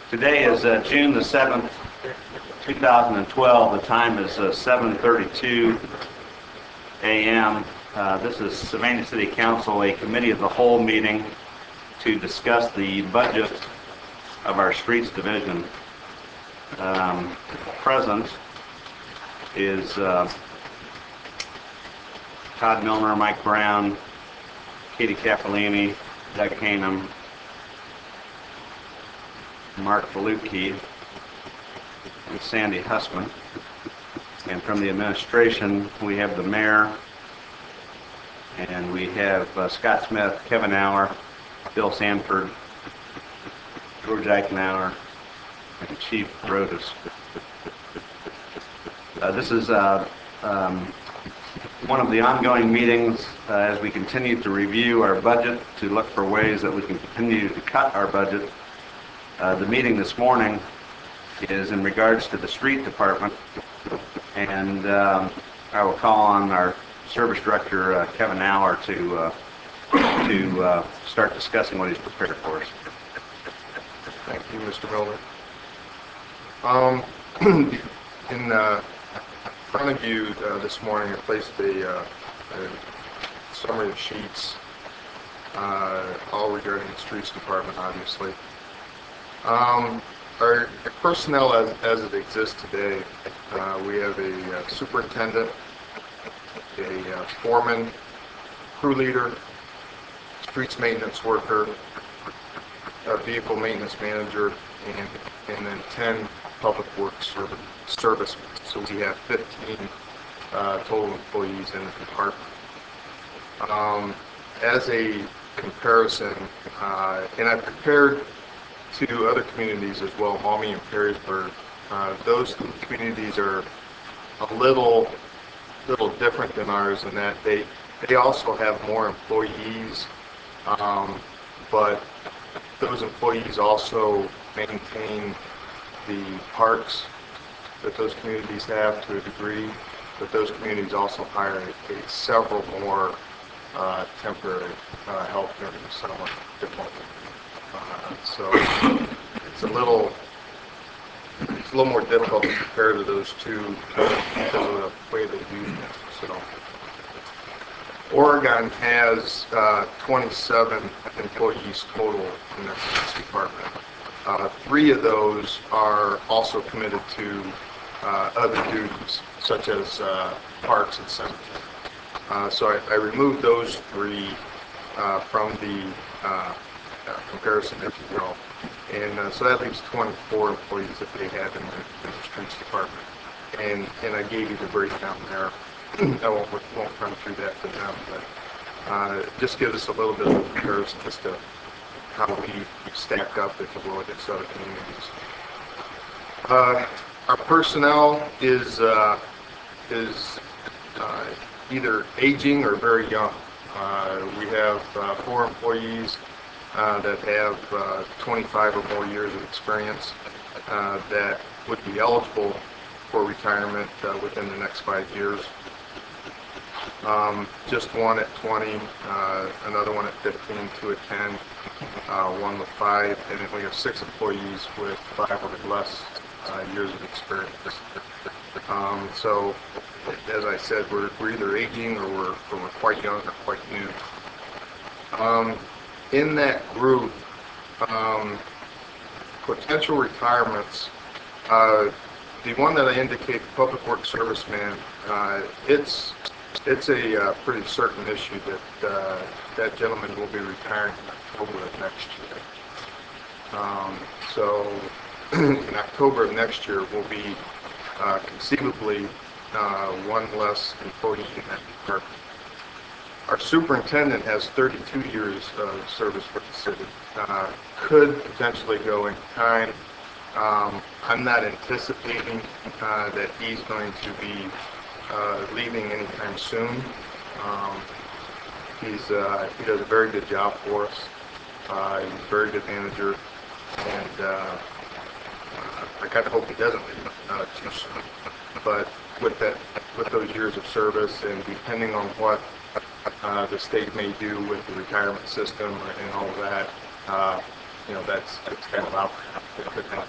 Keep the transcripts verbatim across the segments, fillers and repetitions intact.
Today is uh, June the seventh, two thousand twelve. The time is uh, seven thirty-two a m Uh, this is Savannah City Council, a committee of the whole meeting to discuss the budget of our streets division. Um, present is uh, Todd Milner, Mike Brown, Katie Cappellini, Doug Hanum, Mark Falucki, and Sandy Hussman. And from the administration, we have the mayor, and we have uh, Scott Smith, Kevin Auer, Bill Sanford, George Eichenauer, and Chief Rodas. Uh, this is uh, um, one of the ongoing meetings uh, as we continue to review our budget to look for ways that we can continue to cut our budget. Uh, the meeting this morning is in regards to the street department, and um, I will call on our service director, uh, Kevin Auer, to uh, to uh, start discussing what he's prepared for us. Thank you, Mister Milner. Um, in uh, front of you uh, this morning, I placed a, uh, a summary of sheets, uh, all regarding the streets department, obviously. Um, our personnel as, as it exists today, uh, we have a uh, superintendent, a uh, foreman, crew leader, streets maintenance worker, a vehicle maintenance manager, and, and then ten public works service, servicemen. So we have fifteen uh, total employees in the department. Um, as a comparison, uh, and I've compared to other communities as well, Maumee and Perrysburg. Uh, those communities are a little little different than ours in that they they also have more employees, um, but those employees also maintain the parks that those communities have to a degree, but those communities also hire a, a several more uh, temporary uh, help during the summer differently. Uh, so it's a little it's a little more difficult to compare to those two because of the way they do things. So Oregon has uh, twenty-seven employees total in their police department. Uh, three of those are also committed to uh, other duties, such as uh, parks and cemetery. Uh, so I, I removed those three uh, from the uh, uh, comparison, if you will. And uh, so that leaves twenty-four employees that they have in the, in the streets department. And, and I gave you the breakdown there. I won't, won't run through that for them, but uh, just gives us a little bit of a comparison as to how we stack up, if you will, against other communities. Uh, our personnel is uh, is uh, either aging or very young. Uh, we have uh, four employees uh, that have uh, twenty-five or more years of experience uh, that would be eligible for retirement uh, within the next five years. Um, just one at twenty, uh, another one at fifteen, two at ten, uh, one with five, and then we have six employees with five or less uh, years of experience. Um, so, as I said, we're, we're either aging or we're, or we're quite young or quite new. Um, in that group, um, potential retirements, uh, the one that I indicate, the public works serviceman, uh, it's it's a uh, pretty certain issue that uh, that gentleman will be retiring in October of next year. Um, so in October of next year, we'll be uh, conceivably uh, one less employee in that department. Our superintendent has thirty-two years of service for the city. Uh, could potentially go in time. Um, I'm not anticipating uh, that he's going to be uh, leaving anytime soon. Um, he's uh, he does a very good job for us. Uh, he's a very good manager, and uh, I kind of hope he doesn't leave uh, too soon. But with that, with those years of service, and depending on what uh, the state may do with the retirement system and all that, uh, you know, that's, that's kind of out there.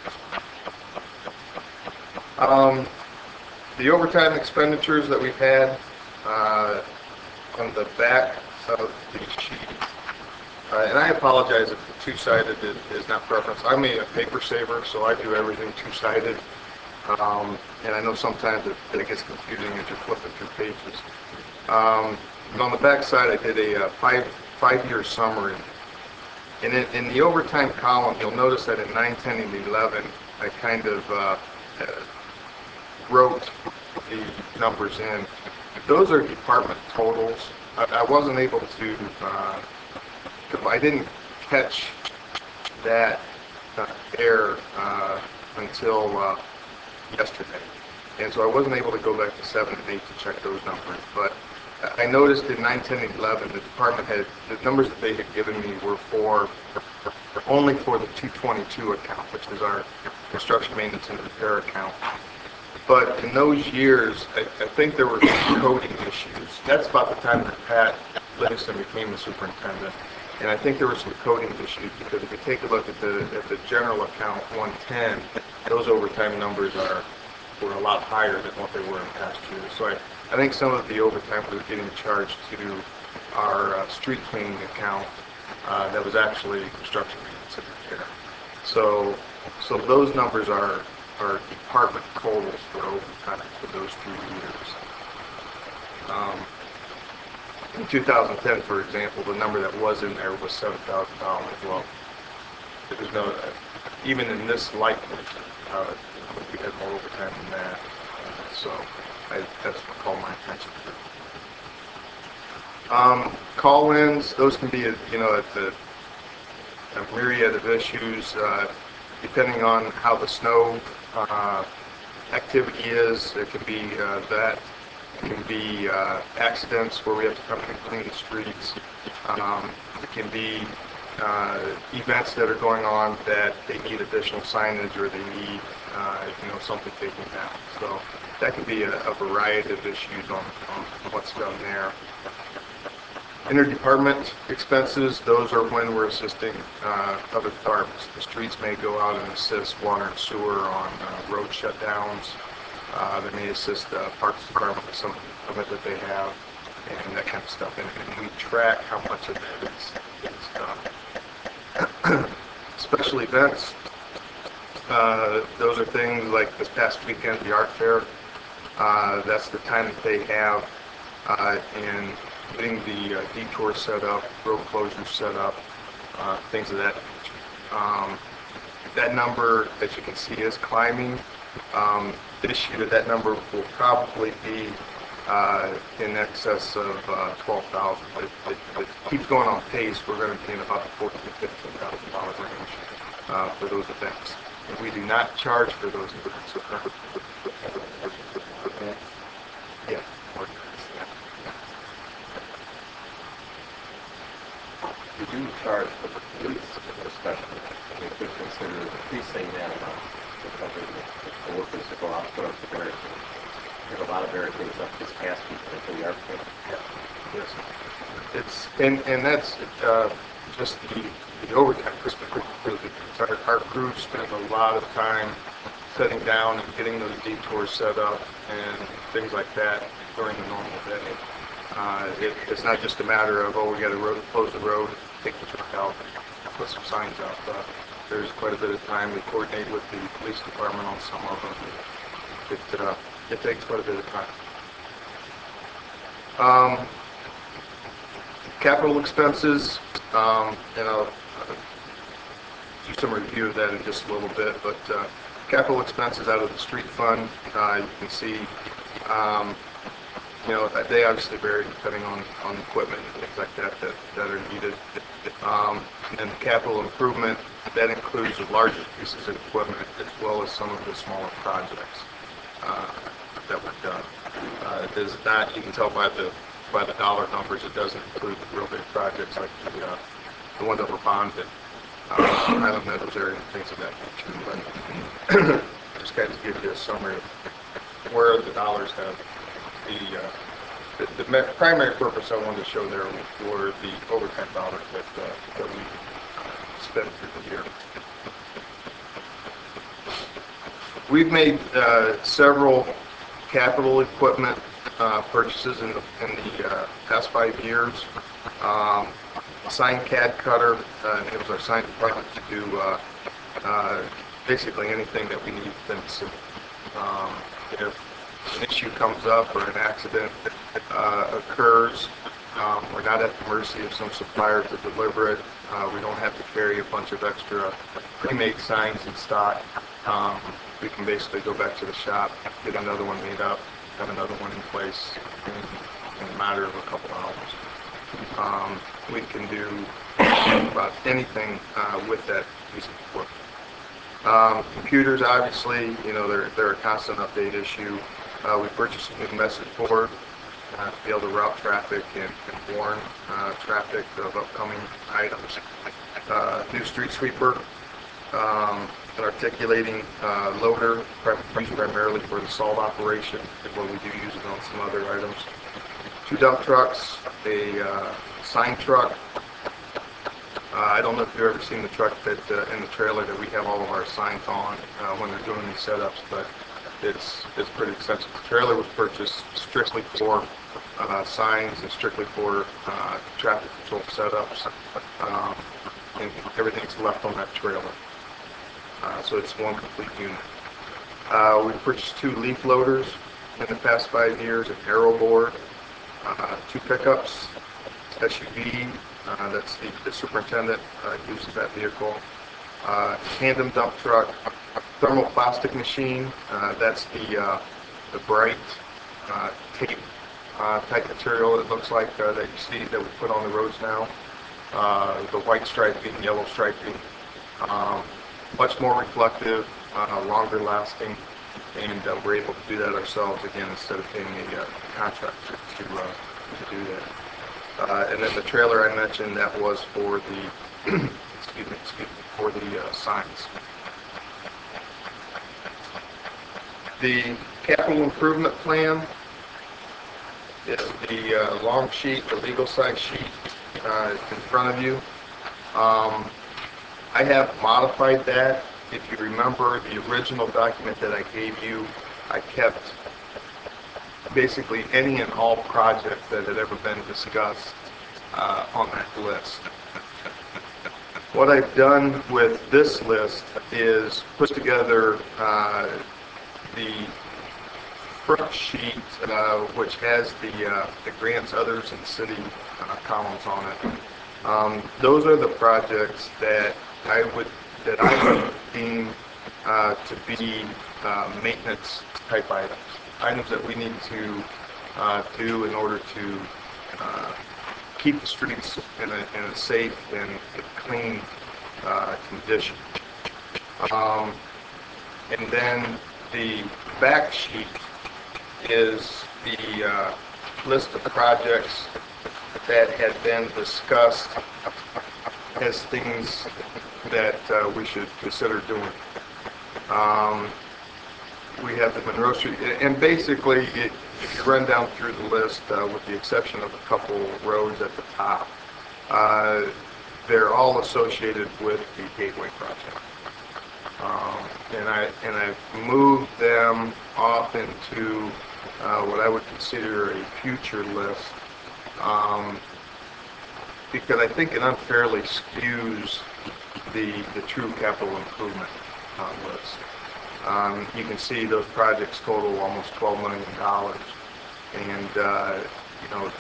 Um, the overtime expenditures that we've had, uh, on the back of the sheet, uh, and I apologize if the two-sided is, is not preference. I'm a paper saver, so I do everything two-sided. Um, and I know sometimes it, it gets confusing as you're flipping through pages. Um, but on the back side, I did a uh, five, five-year summary. And in, in the overtime column, you'll notice that in nine, ten, and eleven, I kind of uh, wrote the numbers in. Those are department totals. I, I wasn't able to, uh, I didn't catch that uh, error uh, until uh, yesterday. And so I wasn't able to go back to seven and eight to check those numbers. But I noticed in nine, ten, and eleven, the department had, the numbers that they had given me were for, only for the two twenty-two account, which is our construction maintenance and repair account. But in those years, I, I think there were coding issues. That's about the time that Pat Livingston became the superintendent. And I think there were some coding issues because if you take a look at the, at the general account one ten, those overtime numbers are were a lot higher than what they were in past years. So I, I think some of the overtime was getting charged to our uh, street cleaning account uh, that was actually construction maintenance and repair. So, so those numbers are, are department totals for overtime for those three years. Um, in two thousand ten, for example, the number that was in there was seven thousand dollars. Well, there's no, even in this light, uh, we had more overtime than that. Uh, so I, that's what called my attention to. Um, call-ins, those can be, you know, at the a myriad of issues, uh, depending on how the snow uh, activity is. It could be uh, that. It can be uh, accidents where we have to come and clean the streets. Um, it can be uh, events that are going on that they need additional signage or they need, uh, you know, something taken down. So that can be a, a variety of issues on, on what's done there. Interdepartment expenses, those are when we're assisting uh, other departments. The streets may go out and assist water and sewer on uh, road shutdowns. Uh, they may assist the Parks Department with some equipment that they have and that kind of stuff. And, and we track how much of that is, is done. Special events, uh, those are things like this past weekend, the art fair. Uh, that's the time that they have uh, in getting the uh, detour set up, road closures set up, uh, things of that nature. Um, that number, as you can see, is climbing. Um, this year, that number will probably be uh, in excess of uh, twelve thousand dollars. But it, it, it keeps going on pace. We're going to be in about the fourteen thousand dollars, fifteen thousand dollars range uh, for those events. And we do not charge for those events. Yeah. You do charge for the police, especially. I mean, could consider increasing that amount to cover the, the workers that go out and put up the barricades. There's a lot of barricades up this past weekend for the art fair. Yes. It's and and that's uh, just the, the overtime perspective. Our, our crew spend a lot of time setting down and getting those detours set up and things like that during the normal day. Uh, it, it's not just a matter of, oh, we got to close the road, take the truck out, put some signs up. Uh, there's quite a bit of time. We coordinate with the police department on some of them. It, uh, it takes quite a bit of time. Um, capital expenses, um, and I'll uh, do some review of that in just a little bit, but uh, capital expenses out of the street fund, uh, you can see um, you know, they obviously vary depending on, on equipment and things like that that, that are needed. Um, and capital improvement, that includes the larger pieces of equipment as well as some of the smaller projects uh, that we've done. Uh, it is not, you can tell by the by the dollar numbers, it doesn't include the real big projects like the, uh, the one that were bonded, uh, Highland Meadows area and things of that nature. But just kind of give you a summary of where the dollars have The, uh, the, the primary purpose I wanted to show there were the overtime dollars that, uh, that we spend through the year. We've made uh, several capital equipment uh, purchases in the, in the uh, past five years. Um, sign C A D cutter uh, enables our sign department to do uh, uh, basically anything that we need them to. Um, if an issue comes up or an accident uh, occurs, um, we're not at the mercy of some supplier to deliver it. Uh, we don't have to carry a bunch of extra pre-made signs in stock. Um, we can basically go back to the shop, get another one made up, have another one in place in, in a matter of a couple hours. Um, we can do about anything uh, with that piece of equipment. Um, computers, obviously, you know, they're, they're a constant update issue. Uh, we purchased a new message board uh, to be able to route traffic and, and warn uh, traffic of upcoming items. Uh, new street sweeper, um, an articulating uh, loader, used primarily for the salt operation, but we do use it on some other items. Two dump trucks, a uh, sign truck. Uh, I don't know if you've ever seen the truck that uh, in the trailer that we have all of our signs on uh, when they're doing these setups, but it's it's pretty expensive. The trailer was purchased strictly for uh, signs and strictly for uh, traffic control setups, um, and everything's left on that trailer. Uh, so it's one complete unit. Uh, we purchased two leaf loaders in the past five years, an arrow board, uh, two pickups, S U V. Uh, that's the, the superintendent uh, uses that vehicle. Uh, tandem dump truck, thermoplastic machine. Uh, that's the uh, the bright uh, tape uh, type material. It looks like uh, that you see that we put on the roads now. Uh, the white striping, yellow striping, um, much more reflective, uh, longer lasting, and uh, we're able to do that ourselves again instead of paying a uh, contractor to uh, to do that. Uh, and then the trailer I mentioned, that was for the excuse me, excuse me, for the uh, signs. The capital improvement plan is the uh, long sheet, the legal size sheet uh, in front of you. Um, I have modified that. If you remember the original document that I gave you, I kept basically any and all projects that had ever been discussed uh, on that list. What I've done with this list is put together uh, the front sheet, uh, which has the, uh, the grants, others, and city uh, columns on it. Um, those are the projects that I would that I would deem uh, to be uh, maintenance type items. Items that we need to uh, do in order to uh, keep the streets in a, in a safe and clean uh, condition. Um, and then the back sheet is the uh, list of projects that had been discussed as things that uh, we should consider doing. Um, we have the Monroe Street, and basically, it, if you run down through the list, uh, with the exception of a couple roads at the top, uh, they're all associated with the Gateway project. Um, and I and I've moved them off into uh, what I would consider a future list, um, because I think it unfairly skews the the true capital improvement uh, list. Um, you can see those projects total almost twelve million dollars, and uh, you know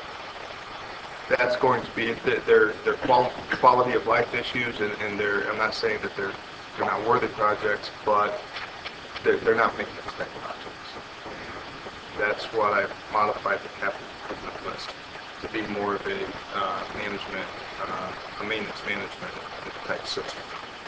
that's going to be their their quality quality of life issues, and, and they're I'm not saying that they're they're not worthy projects, but they're, they're not making type projects. That's what I've modified the capital improvement list to be more of a uh, management, uh, a maintenance management type system.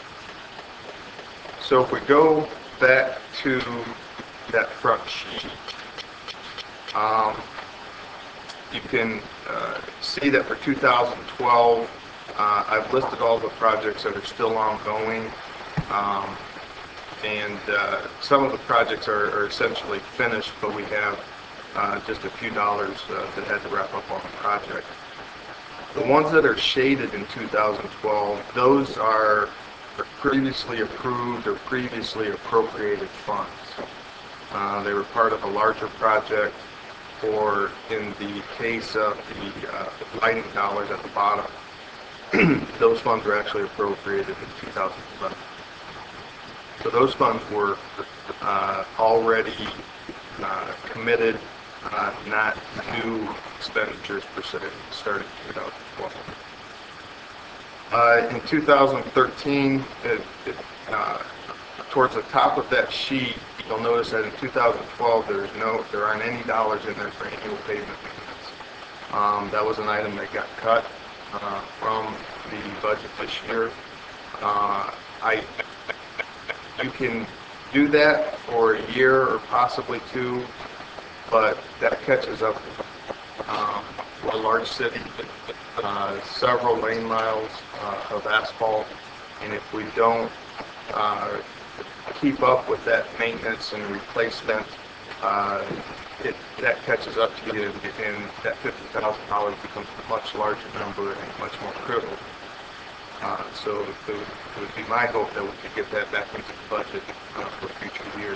So if we go back to that front sheet, um, you can uh, see that for two thousand twelve, uh, I've listed all the projects that are still ongoing, um, and uh, some of the projects are, are essentially finished, but we have uh, just a few dollars uh, that had to wrap up on the project. The ones that are shaded in two thousand twelve, those are previously approved or previously appropriated funds. Uh, they were part of a larger project, or in the case of the uh, lighting dollars at the bottom, those funds were actually appropriated in two thousand eleven. So those funds were uh, already uh, committed, uh, not new expenditures per se, starting in two thousand twelve. Uh, in two thousand thirteen, it, it, uh, towards the top of that sheet, you'll notice that in two thousand twelve, there's no, there aren't any dollars in there for annual pavement maintenance. Um, that was an item that got cut uh, from the budget this year. Uh, I, you can do that for a year or possibly two, but that catches up. Um, a large city, uh, several lane miles uh, of asphalt, and if we don't uh, keep up with that maintenance and replacement, uh, it, that catches up to you, and that fifty thousand dollars becomes a much larger number and much more critical. Uh, so it would, it would be my hope that we could get that back into the budget uh, for future years.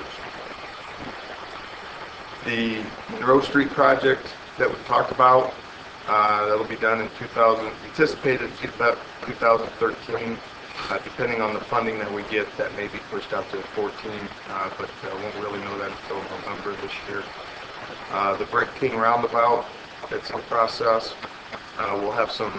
The Monroe Street project that we talked about, uh, that'll be done in two thousand, anticipated two thousand thirteen. Uh, depending on the funding that we get, that may be pushed out to fourteen, uh, but uh, won't really know that until November this year. Uh, the Brick King Roundabout, it's in process. Uh, we'll have some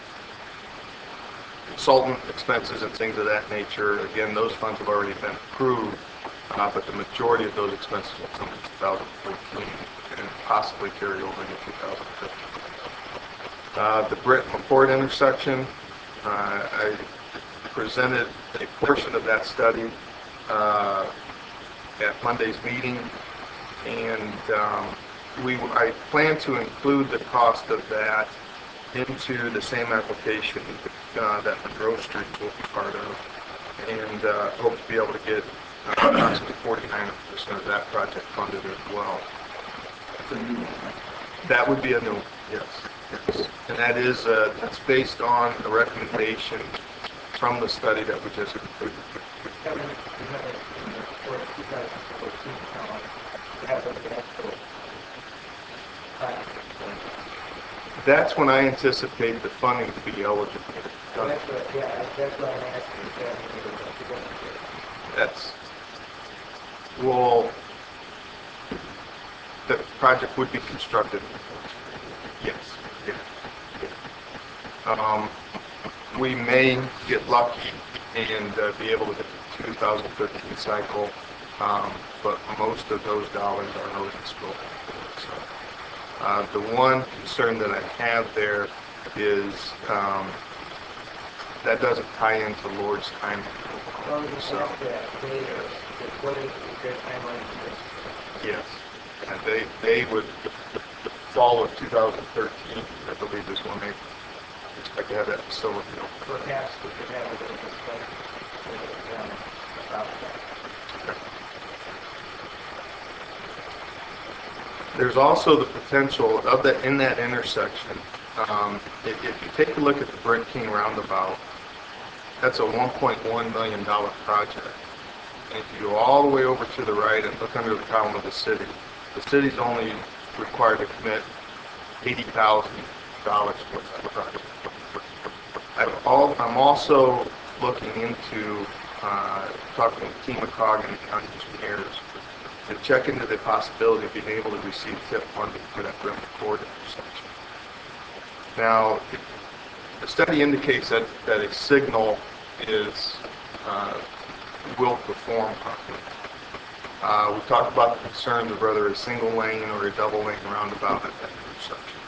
consultant expenses and things of that nature. Again, those funds have already been approved, uh, but the majority of those expenses will come in two thousand fourteen and possibly carry over into two thousand fifteen. Uh, the Britt McCord intersection, uh, I presented a portion of that study uh, at Monday's meeting, and um, we I plan to include the cost of that into the same application uh, that Monroe Street will be part of, and uh, hope to be able to get uh, approximately forty-nine percent of that project funded as well. That would be a new one, yes. yes. And that is uh, that's based on a recommendation from the study that we just completed. That's when I anticipate the funding to be eligible. That's what, yeah, that's what I'm asking. That's, well, the project would be constructed. Yes. Yeah. Um, we may get lucky and uh, be able to get the two thousand thirteen cycle, um, but most of those dollars are eligible. So, uh, the one concern that I have there is um, that doesn't tie into Lord's time. So, yes, and they they would the fall of two thousand thirteen, I believe, is when they expect to have that facility. Perhaps we could have a little discussion about that. There's also the potential of that in that intersection. Um, if, if you take a look at the Brick King Roundabout, that's a one point one million dollar project. And if you go all the way over to the right and look under the column of the city, the city's only required to commit eighty thousand dollars for that project. I've all, I'm also looking into uh, talking with Team McCog and county engineers to check into the possibility of being able to receive T I P funding for that Brick McCord intersection. Now, the study indicates that, that a signal is uh, will perform properly. Uh, we talked about the concerns of whether a single lane or a double lane roundabout at that intersection.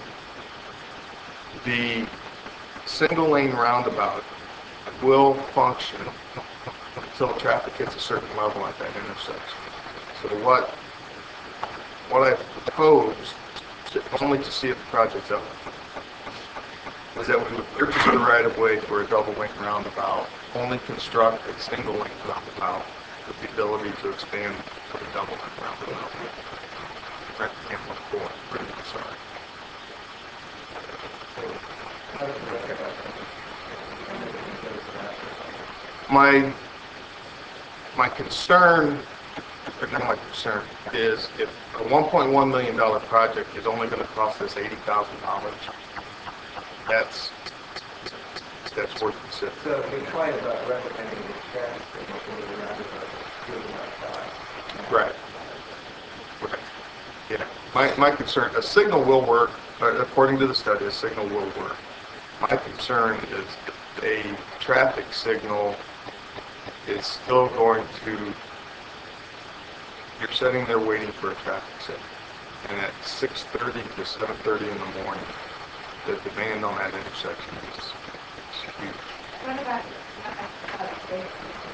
The single lane roundabout will function until traffic hits a certain level at that intersection. So what what I proposed, only to see if the project's up, was that we would purchase the right of way for a double lane roundabout, only construct a single lane roundabout with the ability to expand to a double lane roundabout. Right, can't look forward, sorry. How does it look at that? When does it goes to that? My, my concern, or not my concern, is if a one point one million dollar project is only going to cost us eighty thousand dollars, that's, that's worth considering. So your point about recommending the traffic signal can be around about doing that cost. Right. Right. Yeah. My, my concern, a signal will work, uh, according to the study, a signal will work. My concern is a traffic signal is still going to, you're sitting there waiting for a traffic signal. And at six thirty to seven thirty in the morning, the demand on that intersection is, is huge. What about uh, uh, safety?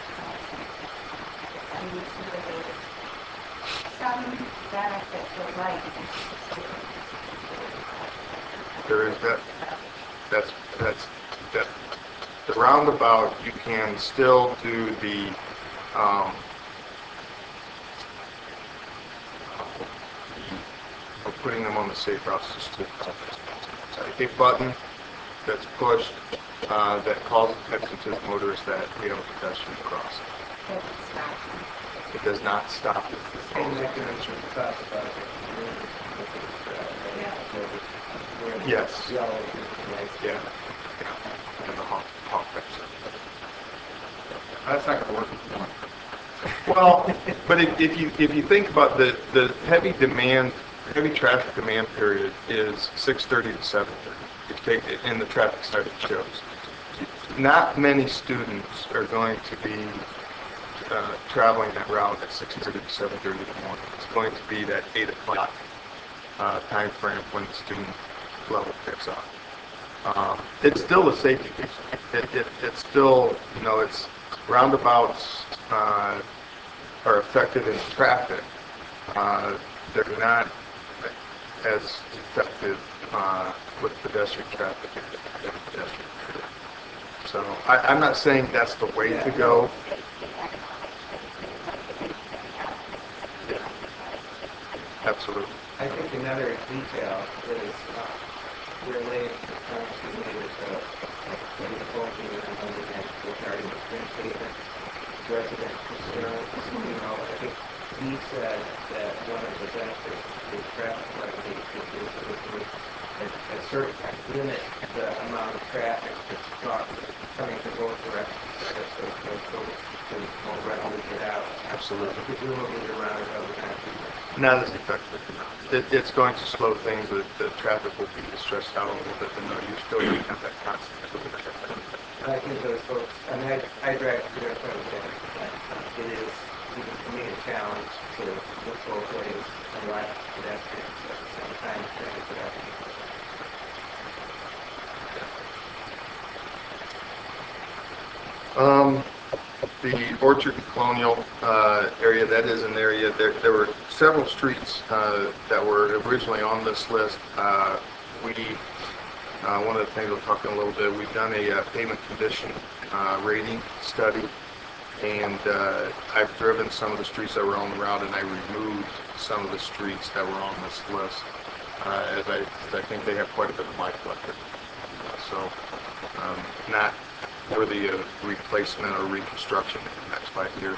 And you see that there's some benefit to light. There is that, that's, that's, that, the roundabout, you can still do the, um, of putting them on the safe routes, just to, a button that's pushed, uh, that calls attention to the motorist that we have a pedestrian crossing. It does not stop it. Same mechanism we talked about. Yes. Yellow. Yeah. Yeah. And the honk, honk fixer. That's not gonna work. Well, but if, if you if you think about the the heavy demand, heavy traffic demand period is six thirty to seven thirty. If you take it in the traffic study shows, not many students are going to be uh, traveling that route at six thirty to seven thirty in the morning. It's going to be that eight o'clock uh, time frame when the student level picks up. Um, it's still a safety issue. It, it, it's still, you know, it's roundabouts uh, are effective in traffic. Uh, they're not as effective uh, with pedestrian traffic as pedestrian. So I, I'm not saying that's the way to go. Yeah. Absolutely. I think another detail is uh, related to the points you made is uh, what you told me on the next regarding the print paper resident concerns. You know, I think he said that one of the benefits of the traffic light matrix is that it would at a certain time limit the amount of traffic that's caught coming from both directions. So those folks can more readily get out. Absolutely. Presumably the roundabout would not be Not as effective. It, it's going to slow things. The, the traffic will be stretched out a little bit, but no, you're still going to have that constant. I think those folks, I mean, I, I drive through there quite a bit. It is, even for me, a challenge to look both ways and watch pedestrians at the same time as trying to get out. Um, the Orchard Colonial uh, area, that is an area, there, there were several streets uh, that were originally on this list. Uh, we, uh, one of the things we'll talk in a little bit, we've done a uh, pavement condition uh, rating study, and uh, I've driven some of the streets that were on the route, and I removed some of the streets that were on this list, uh, as, I, as I think they have quite a bit of life left. Uh, so, um, not worthy of replacement or reconstruction in the next five years.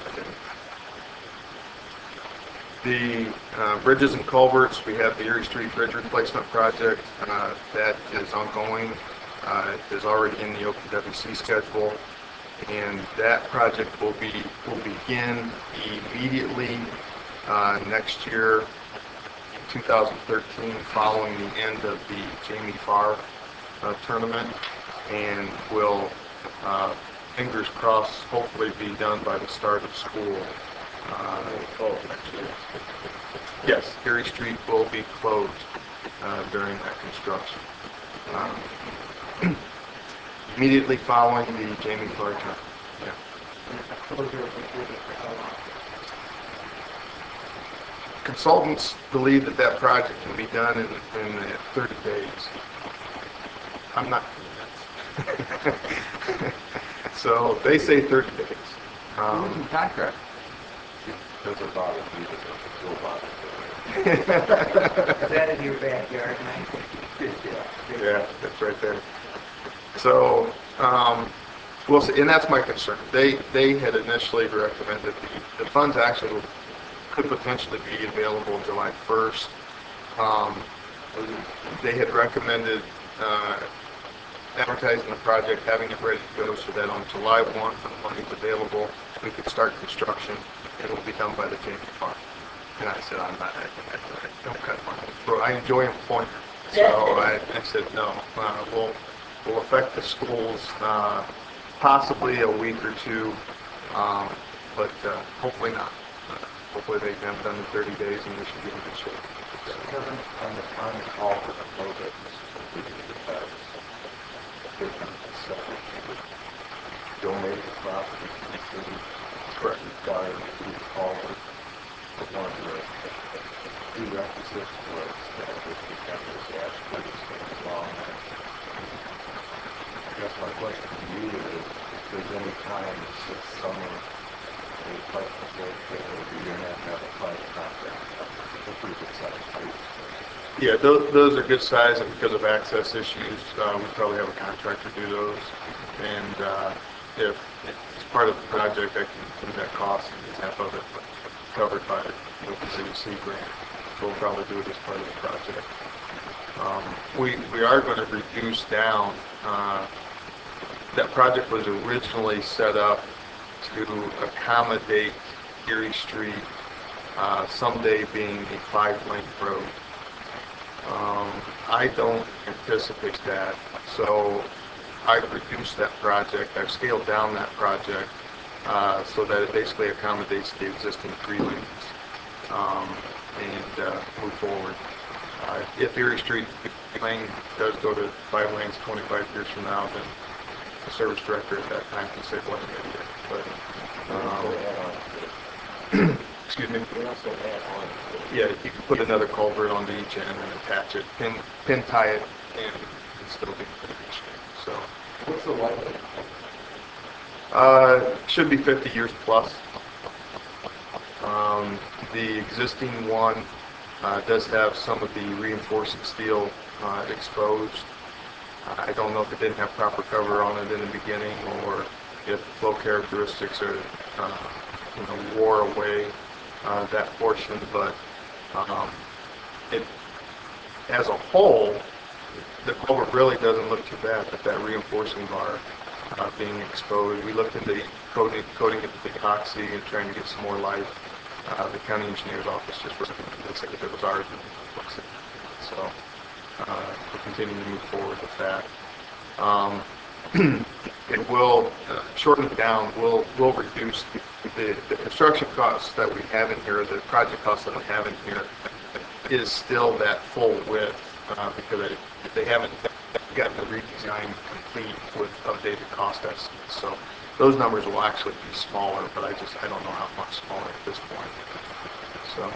The uh, bridges and culverts, we have the Erie Street Bridge Replacement Project uh, that is ongoing, uh, is already in the O P W C schedule, and that project will be will begin immediately uh, next year, two thousand thirteen, following the end of the Jamie Farr uh, tournament, and will Uh, fingers crossed, hopefully be done by the start of school. Uh, yes, Erie Street will be closed uh, during that construction. Um, immediately following the Jamie Farr tournament. Yeah. Consultants believe that that project can be done in, in thirty days. I'm not convinced. So they say thirty days. Um, Contract. There's a lot of people that go about Is that in your backyard, Mike? yeah, that's right there. So, um, we'll see, and that's my concern. They, they had initially recommended, the, the funds actually could potentially be available July first. Um, they had recommended, uh, advertising the project, having it ready to go so that on July first, when the money's available, we could start construction and it will be done by the James Park. And I said, I'm not, I, I, I don't cut money. Bro, I enjoy employment. So I, I said, no, uh, we'll, we'll affect the schools, uh, possibly a week or two, um, but, uh, hopefully not. Uh, hopefully they have done the thirty days and we should be in good shape. Kevin, on the, on the call for the project, because they're going to sell it. Donate the property to the city. Correct. Require the culvert. One of the prerequisites was that if you have this gas price going along. I guess my question to you is, if there's any time this summer, any type of work that you're going to have a private contract, if we could set up. Yeah, those, those are good size, and because of access issues, uh, we probably have a contractor do those. And uh, if it's part of the project, I can put that cost and half of it covered by with the C C grant. So we'll probably do it as part of the project. Um, we we are going to reduce down. Uh, that project was originally set up to accommodate Erie Street uh, someday being a five-lane road. Um, I don't anticipate that, so I've reduced that project. I've scaled down that project uh, so that it basically accommodates the existing three lanes um, and uh, move forward. Uh, if Erie Street lane does go to five lanes twenty-five years from now, then the service director at that time can say what an idiot. But um, excuse me. Yeah, you can put another culvert onto each end and attach it, pin, pin tie it, and it's still be in good shape. So, What's the life? uh, should be fifty years plus. Um, the existing one uh, does have some of the reinforcing steel uh, exposed. Uh, I don't know if it didn't have proper cover on it in the beginning, or if flow characteristics are, uh, you know, wore away uh, that portion, but um, it, as a whole, the culvert really doesn't look too bad with that reinforcing bar uh, being exposed. We looked into coating, coating it with epoxy and trying to get some more life. Uh, the county engineer's office just recommended it, said if it was ours, we would fix it. So uh, we're continuing to move forward with that. Um, it will uh, shorten it down. Will will reduce the, the construction costs that we have in here. The project costs that we have in here is still that full width uh, because they, they haven't gotten the redesign complete with updated cost estimates. So those numbers will actually be smaller, but I just I don't know how much smaller at this point. So.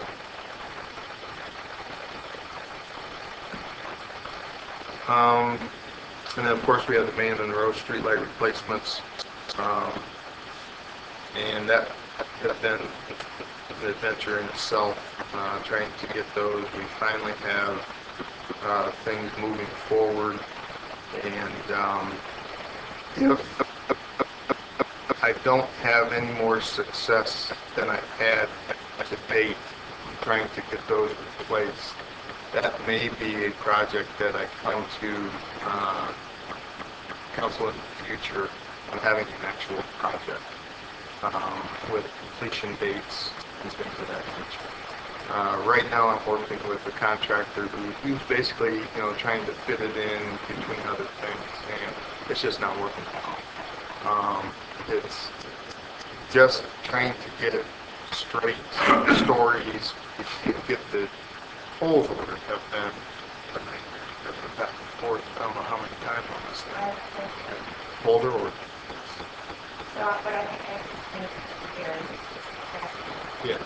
Um, and then of course we have the Main and Row streetlight replacements, um, and that has been an adventure in itself, uh, trying to get those. We finally have uh, things moving forward, and um, if I don't have any more success than I've had to date trying to get those replaced, that may be a project that I come to uh, council in the future on having an actual project um, with completion dates and things of that nature. Uh, right now I'm working with a contractor who, who's basically, you know, trying to fit it in between other things, and it's just not working out. Um, it's just trying to get it straight. Stories, get the holes ordered have been back and forth. I don't know how many times on this thing. Boulder or So, but I think I think there is. yes.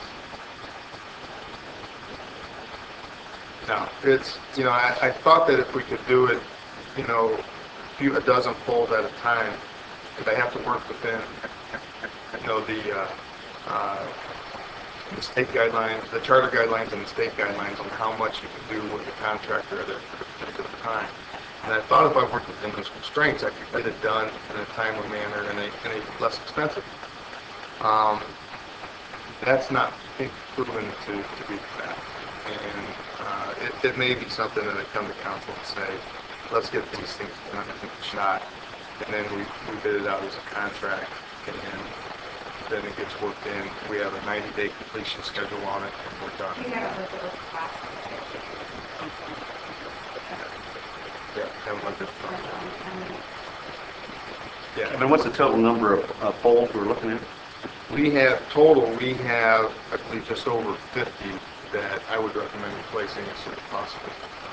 No, it's, you know, I, I thought that if we could do it, you know, a few a dozen poles at a time, but I have to work within, you know, the uh, uh, the state guidelines, the charter guidelines and the state guidelines on how much you can do with the contractor at a particular time. And I thought if I worked within those constraints, I could get it done in a timely manner and a, and a less expensive. Um, that's not proven to, to be the fact. And uh, it, it may be something that I come to council and say, let's get these things done in a shot. And then we, we bid it out as a contract, and then it gets worked in. We have a ninety day completion schedule on it, and we're done. You haven't looked at those costs. Yeah, haven't looked at it. Yeah. Kevin, what's the total number of uh, poles we're looking at? We have, total, we have, I believe, just over fifty that I would recommend replacing as soon as possible.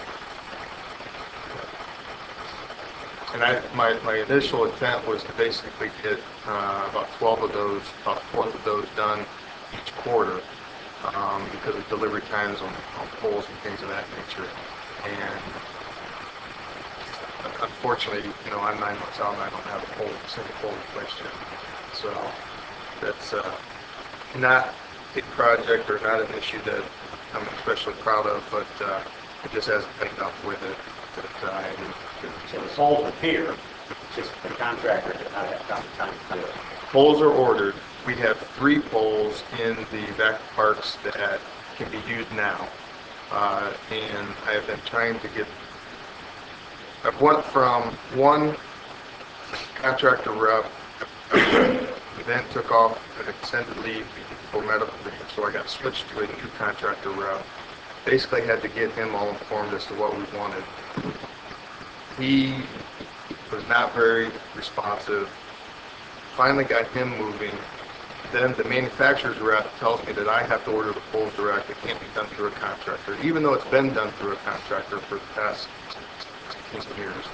And I, my, my initial intent was to basically get uh, about twelve of those, about fourth of those done each quarter um, because of delivery times on, on poles and things of that nature. And unfortunately, you know, I'm nine months out and I don't have a pole, a single pole replaced yet. So that's uh, not a project or not an issue that I'm especially proud of, but uh, it just hasn't paid off with it. That I So the poles are here, just the contractor did not have time to do it. Poles are ordered. We have three poles in the back parks that can be used now. Uh, and I have been trying to get, I've went from one contractor rep, then took off an extended leave for medical leave, so I got switched to a new contractor rep. Basically had to get him all informed as to what we wanted. He was not very responsive. Finally got him moving. Then the manufacturer's rep tells me that I have to order the poles direct. It can't be done through a contractor, even though it's been done through a contractor for the past sixteen years.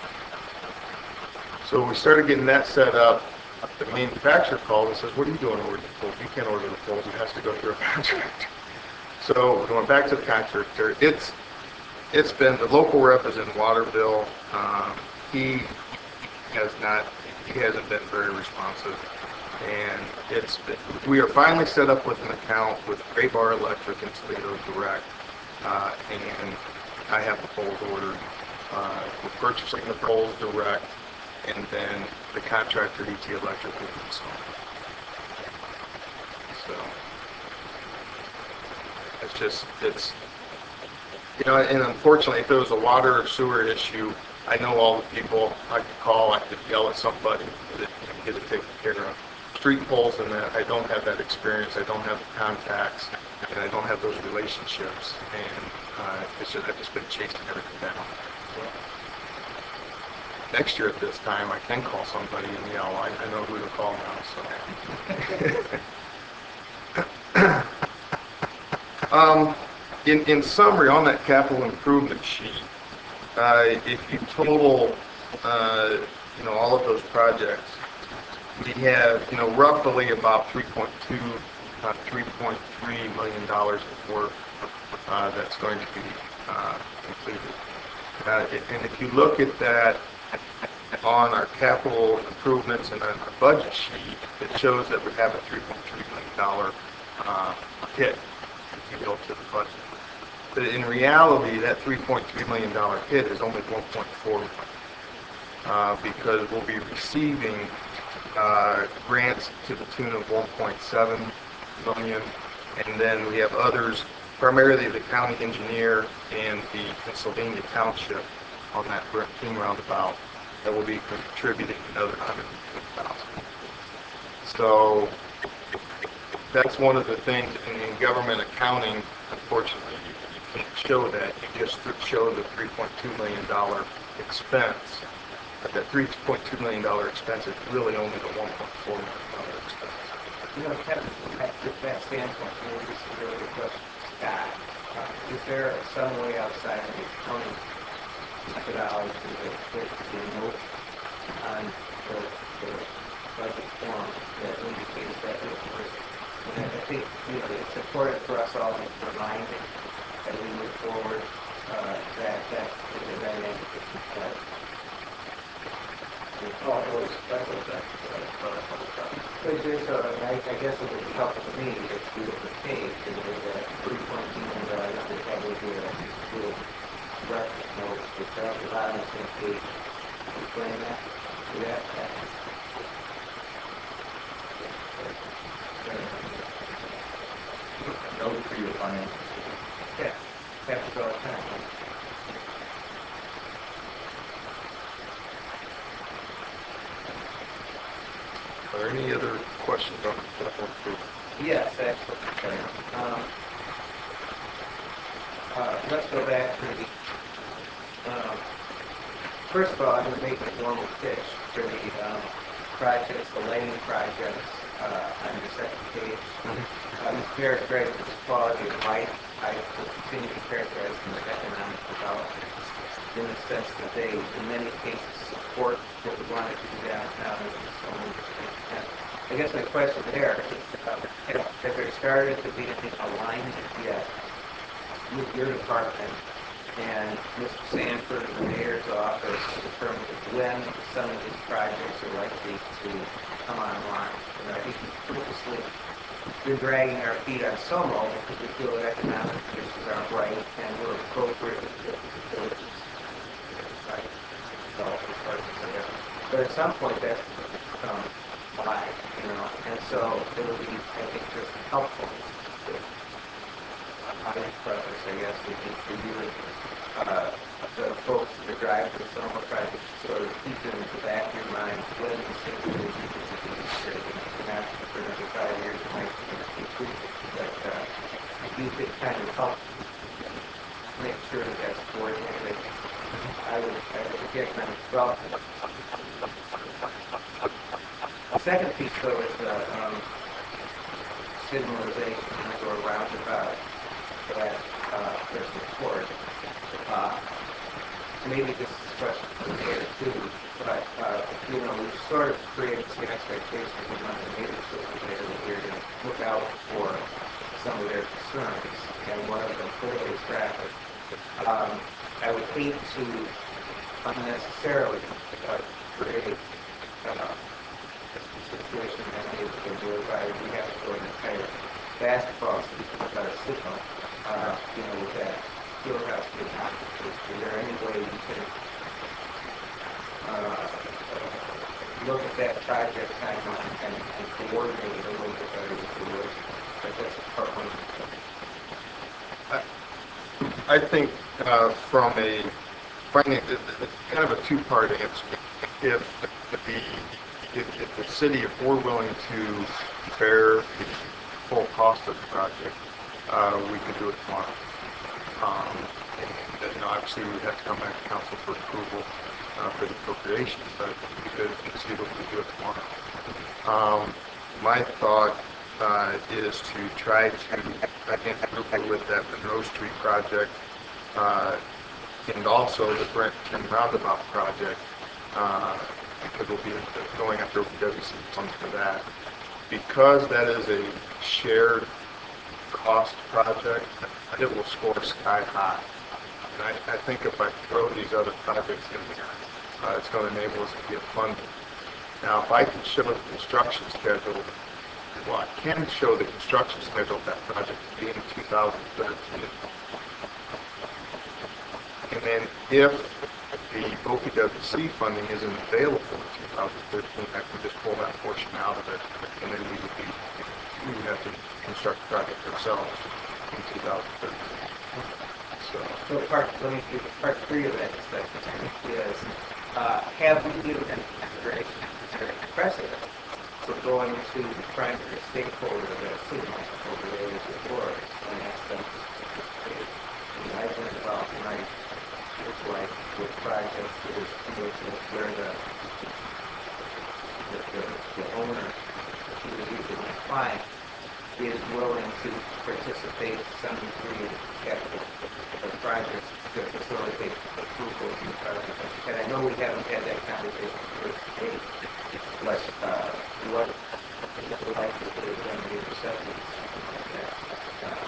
So we started getting that set up. The manufacturer called and says, what are you doing ordering the poles? You can't order the poles. It has to go through a contractor. So we went back to the contractor. It's it's been, the local rep is in Waterville. Um, he has not, he hasn't been very responsive. And it's been, we are finally set up with an account with Great Bar Electric and Toledo Direct. Uh, and I have the poles ordered. Uh, we're purchasing the poles direct, and then the contractor, E T Electric, will install. So it's just, it's, you know, and unfortunately, if there was a water or sewer issue, I know all the people I could call, I could yell at somebody that can get it taken care of. Street poles and that, I don't have that experience, I don't have the contacts, and I don't have those relationships, and uh, it's just, I've just been chasing everything down. So next year at this time, I can call somebody and yell, I, I know who to call now, so. um, In, in summary, on that capital improvement sheet, uh, if you total, uh, you know, all of those projects, we have, you know, roughly about three point two, uh, three point three million dollars of work uh, that's going to be uh, completed. Uh, and if you look at that on our capital improvements and on our budget sheet, it shows that we have a three point three million dollars uh, hit to go to the budget. But in reality, that three point three million dollars hit is only one point four million dollars uh, because we'll be receiving uh, grants to the tune of one point seven million dollars, and then we have others, primarily the county engineer and the Pennsylvania Township on that King Roundabout that will be contributing another one hundred fifty thousand dollars. So that's one of the things in, in government accounting, unfortunately, you, you can't show that. You just show the three point two million dollars expense. But that three point two million dollars expense is really only the one point four million dollars expense. You know, Kevin, at that standpoint, maybe this is a really good question for Scott. Uh, is there some way outside of the accounting methodology that could be moved on the, the budget form that indicates that it was, and I think, you know, it's important for us all to be reminded as we move forward uh, that that is a dynamic that's all those special things. But just, uh, I, I guess it would be helpful to me if you would take and there's a three point two million dollars that that would be a good reference notes, which are at the bottom of the same page. Explain that, do that. Note for your financial. Yeah, happens all the time. Are there any other questions on capital improvement? Yes, actually. Okay. Um, uh, let's go back to the, um, first of all, I'm going to make a formal pitch for the um, projects, the lighting projects uh, on the second page. Mm-hmm. Um, characterize this quality of life. I will continue to characterize them as economic development in the sense that they, in many cases, support what we want to do downtown. So, I guess my question there is, uh, have, have there started to be any alignment yet with your department and Mister Sanford and the mayor's office in terms of when some of these projects are likely to come online? And I think we've purposely been dragging our feet on some of them because we feel that economic conditions aren't right and we're appropriate with the villages. Right? So, but at some point that's um, alive, you know, and so it would be, I think, just helpful if my preference, I guess, would be for you, uh, the folks that are driving the summer project sort of keep it in the back of your mind when these things are going to be demonstrated. Not for another five years, it might be approved, but uh, if you could kind of help make sure that that's coordinated, I would, I would get economic development. The second piece, though, is the um, signalization or roundabout that uh, there's report. Uh, maybe this is a question for the mayor too, but uh, you know, we've sort of created some expectations among the neighbors over there that we're going to look out for some of their concerns, and one of them clearly is traffic. Um, I would hate to unnecessarily uh, create uh, situation that neighborhood whereby we have to go an entire basketball season without a signal, uh, you know, with that field house being occupied. Is there any way you can uh, look at that project timeline and, and coordinate it a little bit better with the work? But that's part one. I, I think uh, from a finance, it's kind of a two-part answer. If the If, if the city, if we're willing to bear the full cost of the project, uh, we could do it tomorrow. Um, and, and obviously, we would have to come back to council for approval uh, for the appropriations, but we could see if we could do it tomorrow. Um, my thought uh, is to try to, again, group it with that Monroe Street project uh, and also the Brentton Roundabout project. Uh, because we'll be going after O P W C funds for that. Because that is a shared cost project, it will score sky high. And I, I think if I throw these other projects in there, uh, it's going to enable us to get funded. Now, if I can show the construction schedule, well, I can show the construction schedule of that project to be in two thousand thirteen. And then if the O P W C funding isn't available in two thousand thirteen, I can just pull that portion out of it, and then we would be, we would have to construct the project ourselves in two thousand thirteen. So, So part, let me do part three of that discussion is, uh, have we given any consideration to precedent for going to the primary stakeholder of that city over there with the board and ask them to participate? I've been involved in my like with projects that is where the the, the, the owner, usually my client, is willing to participate to some degree in capital projects to facilitate approval of the project. And I know we haven't had that conversation first date, but uh, what the likelihood of them being receptive to something like that? Um,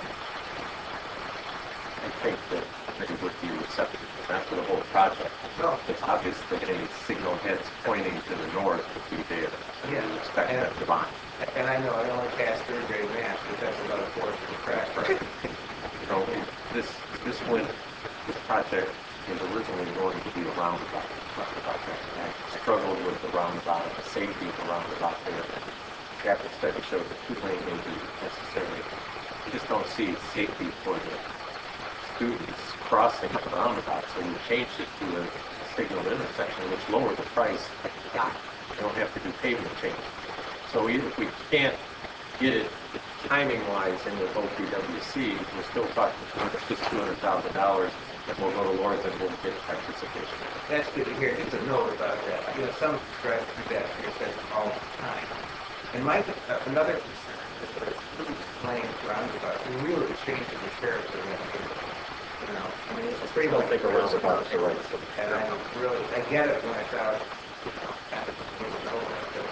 I think that they would be receptive, not for the whole project. No. It's obvious that any signal heads pointing to the north would be there. And Yeah. you expect and, them to bind. And I know I only passed third grade math, but that's about a fourth of the crack. Right. You know, this, this went, this project project was originally going to be a roundabout project. And I struggled with the roundabout, the safety of the roundabout there. Traffic study showed that two lane may be necessary. You just don't see safety for the students crossing the roundabout, so we changed it to a signal intersection, which lowered the price a lot. You don't have to do pavement change. So even if we can't get it timing-wise in with O P W C, we're still talking just two hundred thousand dollars, and we'll go to Lord's and we'll get participation. That's good to hear. Just a note about that. You know, some drive through that intersection all the time. And my, uh, another concern is that it's really playing roundabout. It really changes the character of that neighborhood. You know, I mean, it's pretty I don't much think a roundabout is the right thing. and I don't really, I get it when it's out, you know, kind of in the middle of nowhere, but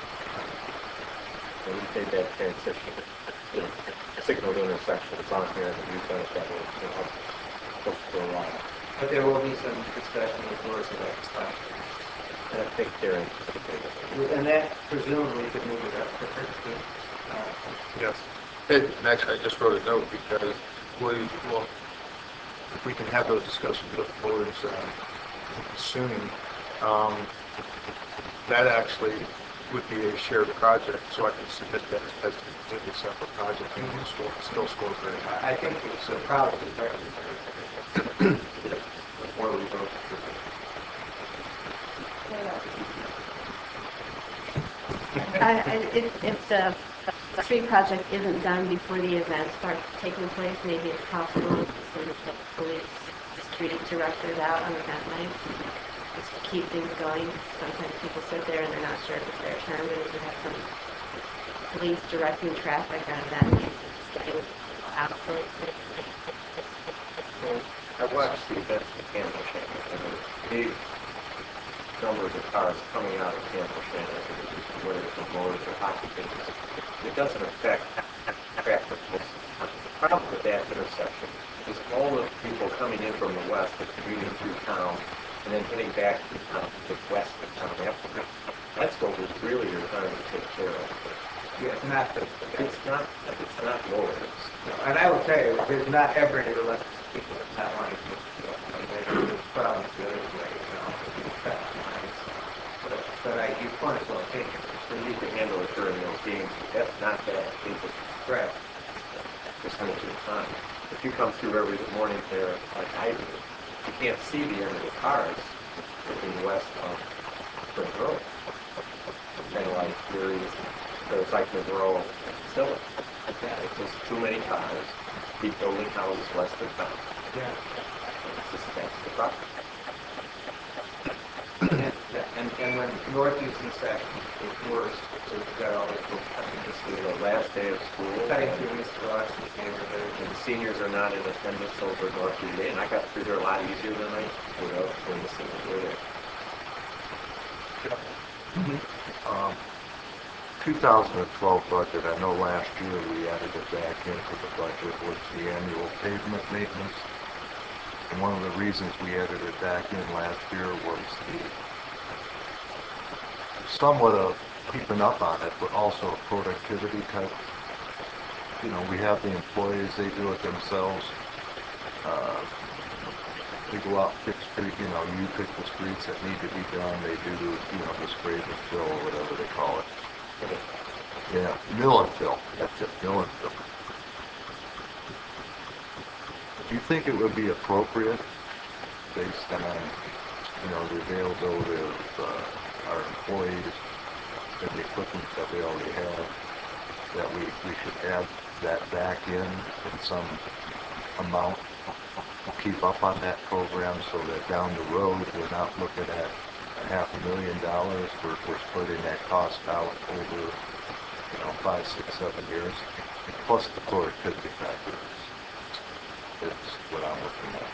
And we made that transition, you know, signal intersections on here, and we've done it that way, you know, for for a while. but there will be some discussion with Lord's about stuff. And I think they're anticipating. And that presumably could move it up quicker too. Uh, Yes. Hey, and actually, I just wrote a note because we, well, if we can have those discussions with the boards uh, soon, um, that actually would be a shared project, so I can submit that as a completely separate project and it still, still scores very high. I think it's so probably right. Before we vote, I- I- If, if the street project isn't done before the event starts taking place, maybe it's possible to send the police street directors out on event nights, just to keep things going. Sometimes people sit there and they're not sure if it's their turn, but if you have some police directing traffic on event nights, just get it out for well, I watched the events in Campbell Shannon, and the big numbers of cars coming out of Campbell Shannon, whether it's from Lord's or hockey games. It doesn't affect traffic most of the time. The problem with that intersection is all the people coming in from the west and commuting through town and then heading back to town, to the west of town after. That's what we really are trying to take care of. Yeah, it's not the, It's not, it's not Lord's. and I will tell you, there's not ever any reluctance to people that's not wanting to, I mean, there's problems the other way, you know, cut lines. But, but I, your point is well taken. And you can handle it during those games. That's not bad. It's just Right. percentage of the time. If you come through every morning there, like I do, you can't see the end of the cars looking west on Spring Road. Kind of like Fury, there's like Monroe, Silly. Yeah, it's just too many cars. Keep building houses west of town. Yeah. It's just, that's the problem. And, and, and when northeast and south is worse, so we've got all these people coming to It's school, the last day of school. cutting and- through Mister Ross's neighborhood. And the seniors are not in attendance over North U V A, and I got through there a lot easier than I would have when the seniors were there. Um, two thousand twelve budget, I know last year we added it back into the budget, was the annual pavement maintenance. And one of the reasons we added it back in last year was the somewhat of keeping up on it, but also a productivity type. You know, we have the employees, they do it themselves. Uh, They go out, fix street, you know, you pick the streets that need to be done, they do, you know, the scrape and fill, or whatever they call it. Yeah, mill and fill, that's it, mill and fill. Do you think it would be appropriate, based on, you know, the availability of uh, our employees and the equipment that we already have, that we, we should add that back in in some amount to keep up on that program, so that down the road we're not looking at a half a million dollars, we're, we're splitting that cost out over, you know, five, six, seven years, plus the productivity factor is, is what I'm looking at.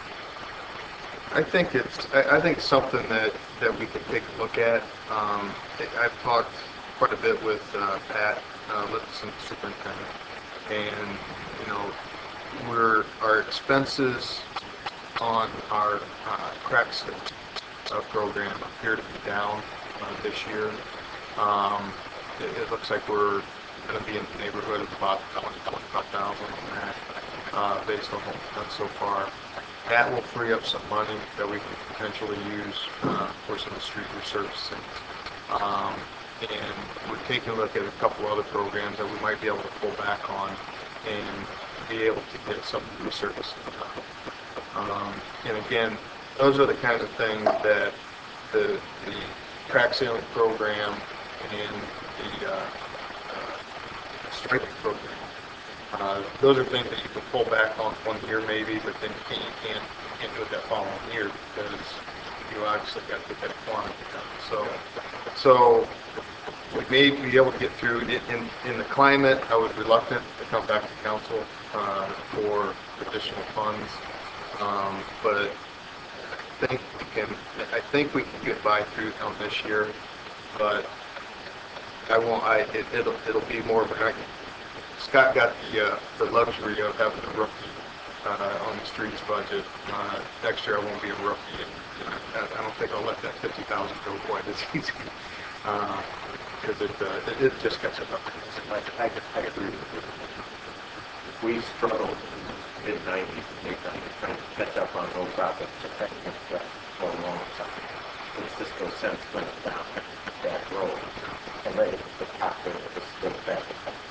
I think it's, I, I think it's something that, that we can take a look at. Um, I've talked quite a bit with uh, Pat uh, Littleson, superintendent, and, you know, we're, our expenses on our uh, crack seal uh, program appear to be down uh, this year. Um, it, it looks like we're going to be in the neighborhood of about twenty, twenty-five thousand on that, uh, based on what we've done so far. that will free up some money that we can potentially use uh, for some street resurfacing. Um, and we're taking a look at a couple other programs that we might be able to pull back on and be able to get some resurfacing done. Um, and again, those are the kinds of things that the, the crack sealing program and the uh, uh, striping program, uh, those are things that you can pull back on one year maybe, but then you can't, you can't, you can't do it that following year because you obviously got to get that quantity done. So, so we may be able to get through it. In, in the climate, I was reluctant to come back to council uh, for additional funds, um, but I think we can. I think we can get by through on this year, but I won't. I it, it'll it'll be more of a. Scott got the uh, the luxury of having a rookie uh, on the streets budget. Uh, next year I won't be a rookie. I, I don't think I'll let that fifty thousand go quite as easy because uh, it, uh, it it just gets up. I, I, I agree with you. We struggled in mid nineties, late nineties, trying to catch up on road projects that went for a long time. It's just no sense going down that road and letting the top of the state back.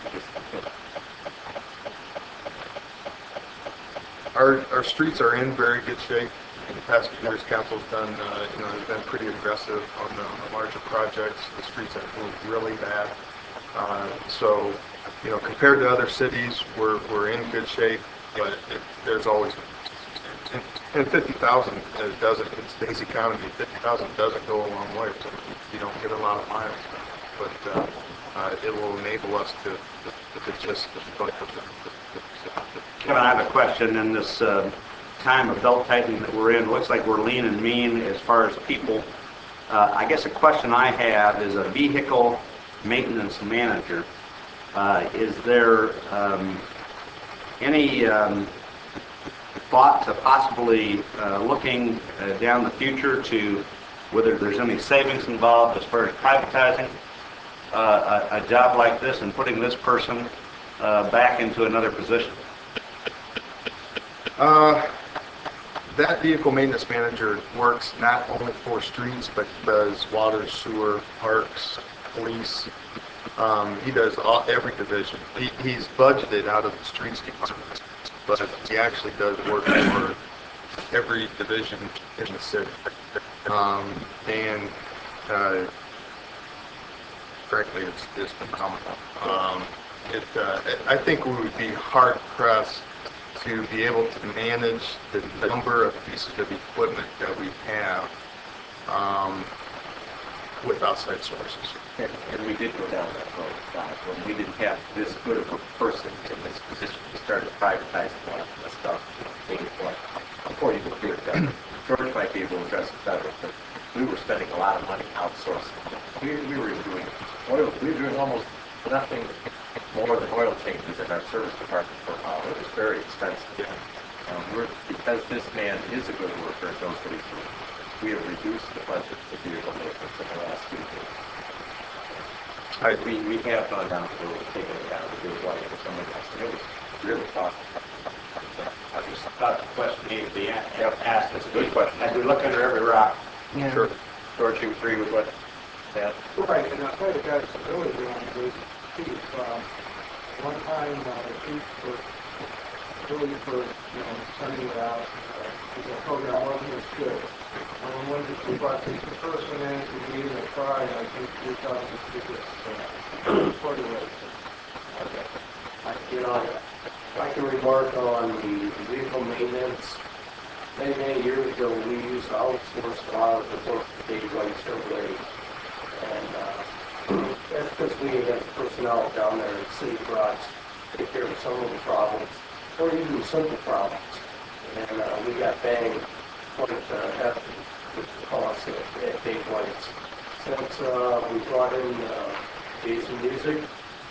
Our our streets are in very good shape. In the past few years, council's done, uh, you know, has been pretty aggressive on the, on the larger projects. The streets have moved really bad. Uh, so, you know, compared to other cities, we're we're in good shape. But it, there's always and, and fifty thousand doesn't. It's today's economy. Fifty thousand doesn't go a long way. So you don't get a lot of miles, but uh, uh, it will enable us to to, to just. Kevin, I have a question. In this uh, time of belt tightening that we're in, it looks like we're lean and mean as far as people. Uh, I guess a question I have is a vehicle maintenance manager. Uh, is there um, any um, thought to possibly uh, looking uh, down the future to whether there's any savings involved as far as privatizing uh, a, a job like this and putting this person uh, back into another position? Uh, that vehicle maintenance manager works not only for streets, but does water, sewer, parks, police. Um, he does all, every division. He, he's budgeted out of the streets department, but he actually does work for every division in the city. Um, and uh, frankly, it's, it's phenomenal. Um, it, uh, I think we would be hard pressed to be able to manage the number of pieces of equipment that we have um, with outside sources. And, and we did go down that road, Scott. When we didn't have this good of a person in this position, we started privatizing a lot of the stuff. Maybe what, before you could do it better. George might be able to address it better, but we were spending a lot of money outsourcing. We, we were doing oil, we were doing almost nothing more than oil changes in our service department for a while. It was very expensive. Yeah. Um, we're, because this man is a good worker and knows what he's doing, we have reduced the budget for vehicle maintenance in the last few years. I, We, we have gone down to taking it down to do it like for someone else, and it was really costly. I just thought the question needed to be asked. It's a good question. As we look under every rock. Yeah. sure. George, you agree with what that? Right, and I tell you guys, really doing this, chief, um, one time, uh, the chief was really for, you know, sending it out, uh, the program wasn't as good. And when we brought this person in, we gave him a try, and I think we thought we could do this, uh, sort of way. Okay. I, you know, I can remark on the vehicle maintenance. Many, many years ago, we used to outsource a lot of the work to Dave White Chevrolet. And uh, that's because we have personnel down there in City Garage to take care of some of the problems, or even simple problems. And uh, we got banged quite uh, hefty with the costs at, at Dave White's. Since uh, we brought in uh, Jason Music,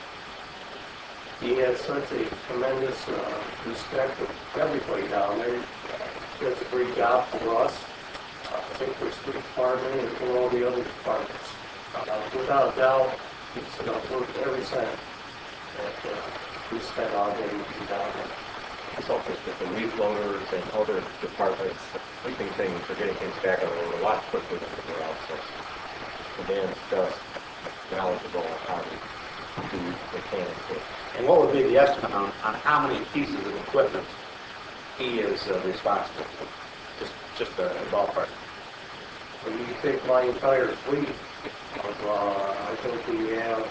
he has such a tremendous uh, respect of everybody down there. He does a great job for us. Uh, I think for street department and for all the other departments. Uh, without a doubt, he's uh, worth every cent that uh, we spent on him down there. consultants with the leaf loaders and other departments, keeping things, or getting things back on the road a lot quicker than we were outsourced. And Dan's just knowledgeable on how to do mechanics work. And what would be the estimate on, on how many pieces of equipment he is uh, responsible for? Just, just a ballpark. When you take my entire fleet of, uh, I think we have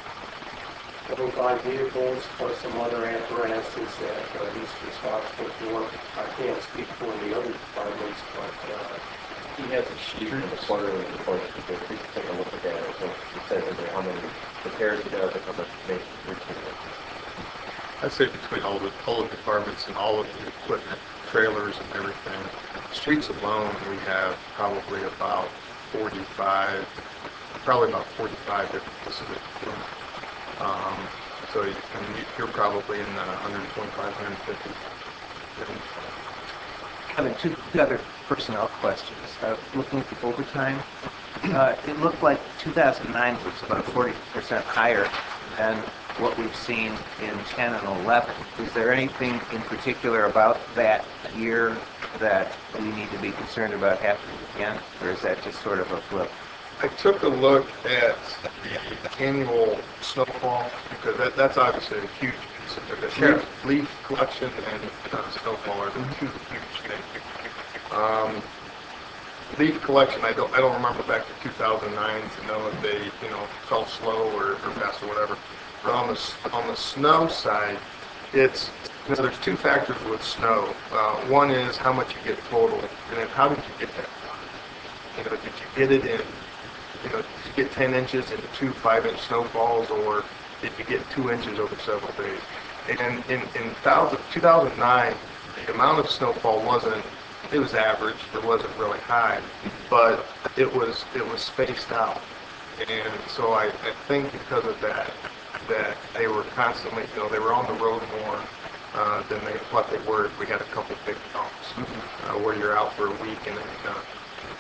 twenty-five vehicles plus some other apparatuses that uh, he's responsible for. I can't speak for the other departments, but uh, He has a sheet in the quarterly report that he gives. Please take a look at that. So it says in there how many repairs he does and how much maintenance routine. I'd say between all the, all the departments and all of the equipment, trailers and everything, streets alone, we have probably about forty-five, probably about forty-five different pieces of equipment. Um, so you, I mean, you're probably in the one twenty-five, one fifty range. Kevin, two, two other personnel questions. Uh, looking at the overtime, uh, it looked like two thousand nine was about forty percent higher than what we've seen in ten and eleven. Is there anything in particular about that year that we need to be concerned about happening again, or is that just sort of a flip? I took a look at the annual snowfall, because that, that's obviously a huge piece of it. Sure. Leaf, leaf collection and uh, snowfall are the two huge things. Um, leaf collection, I don't I don't remember back to two thousand nine to know if they you know fell slow or, or fast or whatever. But on the on the snow side, it's you know, there's two factors with snow. Uh, one is how much you get total, and then how did you get that? You know, did you get it in? You know, did you get ten inches in two five-inch snowfalls, or did you get two inches over several days? And in, in two thousand nine, the amount of snowfall wasn't, it was average, it wasn't really high, but it was it was spaced out. And so I, I think because of that, that they were constantly, you know, they were on the road more uh, than they what they were if we had a couple big dumps, uh, where you're out for a week and then you're done.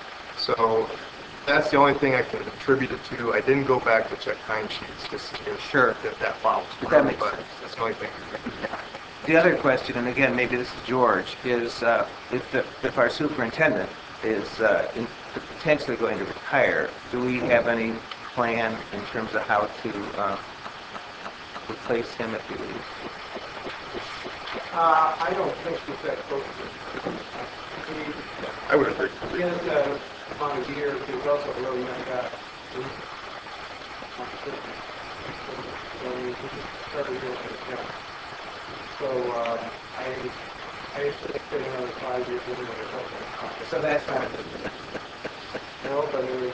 So that's the only thing I can attribute it to. I didn't go back to check timesheets to see if Sure. that, that follows. That makes but sense. that's the only thing. The other question, and again, maybe this is George, is uh, if, the, if our superintendent is uh, in, potentially going to retire, do we have any plan in terms of how to uh, replace him if he leaves? uh, I don't think that that close. I would agree. He has that amount of years. He's also a really young guy. So he started doing it young. So um, I, I expect another five years anyway. So that's not No, but it,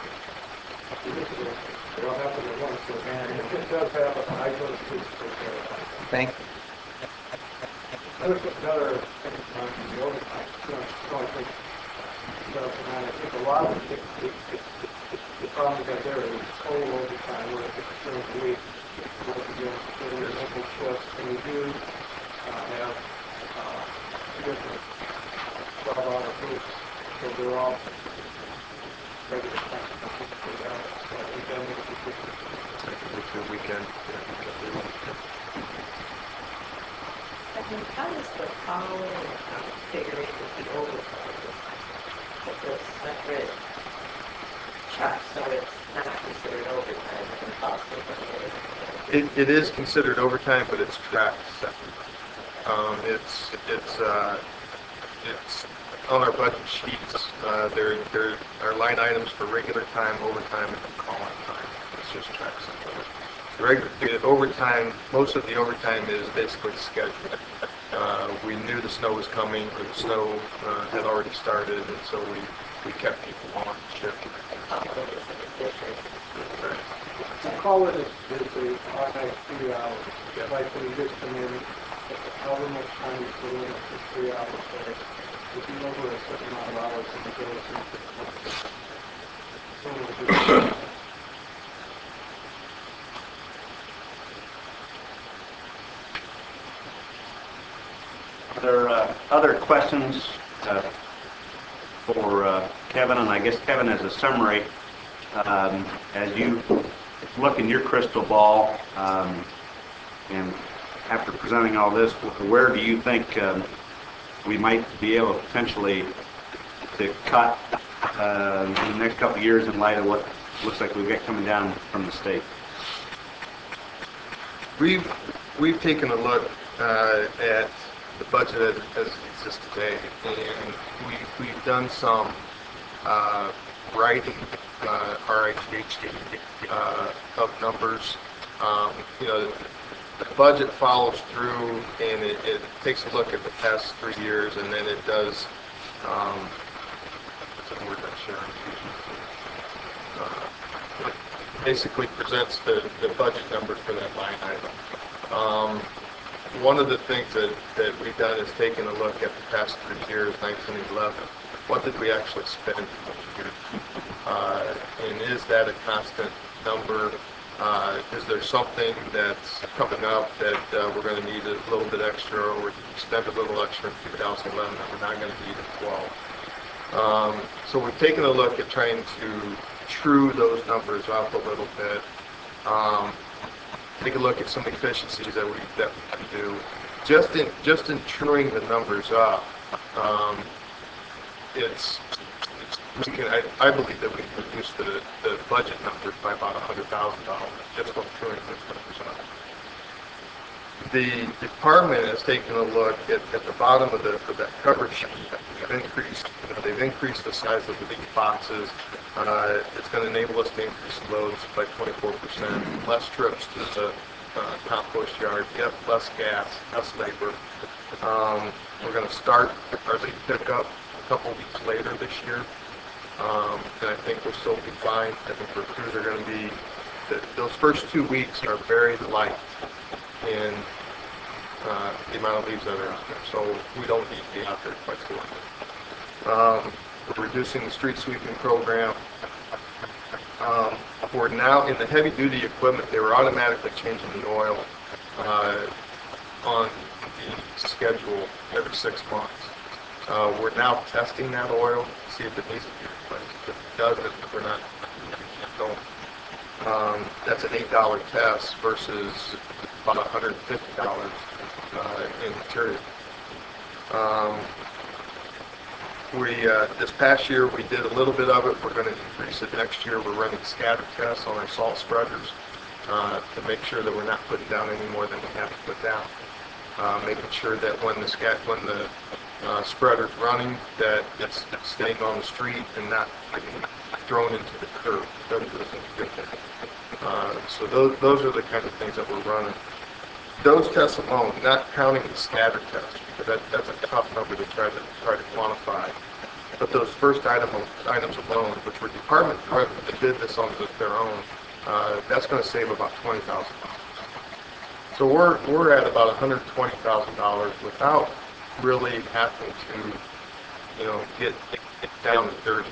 it all happened at once. So, and it does have a high dose of Thank you. Another, another thing on the overtime, you know, so I think, so, and I think a lot of the, the, the, the problem we got there is total overtime, where it's during the week, once again, during the local shifts, and we do uh, have uh, different twelve-hour groups, so they're all regular time. So I think that makes a difference. With your weekend. And how does the following figure in with the overtime? With the separate chart, so it's not considered overtime, but the cost of the It, it is considered overtime, but it's tracked separately. Um, it's it's uh, it's on our budget sheets. Uh, there there are line items for regular time, overtime, and call-out time. It's just tracked separately. The regular the overtime, most of the overtime is basically scheduled. Uh, we knew the snow was coming, or the snow uh, had already started, and so we, we kept people on shift. Right. I call it is, is the automatic three hours. It's like when you just come in, however much time you put in for three hours. So if you over a certain amount of hours, it goes into Are there uh, other questions uh, for uh, Kevin? And I guess, Kevin, as a summary, um, as you look in your crystal ball um, and after presenting all this, where do you think um, we might be able potentially to cut uh, in the next couple of years in light of what looks like we've got coming down from the state? We've, we've taken a look uh, at the budget as, as it exists today, and we've, we've done some uh, writing, uh, R I T H D, uh, of numbers. Um, you know, the budget follows through, and it, it takes a look at the past three years, and then it does, um, what's the word I'm sharing? Uh, it basically presents the, the budget numbers for that line item. Um, one of the things that, that we've done is taken a look at the past three years, nineteen eleven. What did we actually spend each year? Uh, and is that a constant number? Uh, is there something that's coming up that uh, we're going to need a little bit extra, or we spend a little extra in two thousand eleven that we're not going to need in twelve? Um, so we've taken a look at trying to true those numbers up a little bit. Um, take a look at some efficiencies that we that we can do. Just in just in truing the numbers up, um, it's We can, I, I believe that we can reduce the, the budget numbers by about one hundred thousand dollars just from doing this numbers up. The department has taken a look at, at the bottom of, the, of that cover sheet. They've increased, you know, they've increased the size of the leaf boxes. Uh, it's going to enable us to increase loads by twenty-four percent, less trips to the uh, compost yard, yep, less gas, less labor. Um, we're going to start our leaf pickup a couple weeks later this year. Um, and I think we'll still be fine. I think our crews are going to be, the, those first two weeks are very light in uh, the amount of leaves that are out there, so we don't need to be out there quite so much. Um, we're reducing the street sweeping program. Um, we're now in the heavy duty equipment, they were automatically changing the oil uh, on the schedule every six months. Uh, we're now testing that oil to see if it needs to be replaced. If it doesn't, we're not going. Um, that's an eight dollar test versus about one hundred fifty dollars uh, in material. Um, we uh, this past year we did a little bit of it. We're going to increase it next year. We're running scatter tests on our salt spreaders uh, to make sure that we're not putting down any more than we have to put down. Uh, making sure that when the scat when the Uh, spreader's running, that it's staying on the street and not getting thrown into the curb. Uh, so those, those are the kind of things that we're running. Those tests alone, not counting the scatter test, because that, that's a tough number to try to try to quantify. But those first item, items alone, which were department equipment that did this on their own, uh, that's going to save about twenty thousand dollars. So we're we're at about one hundred twenty thousand dollars without really having to, you know, get, get down to dirty.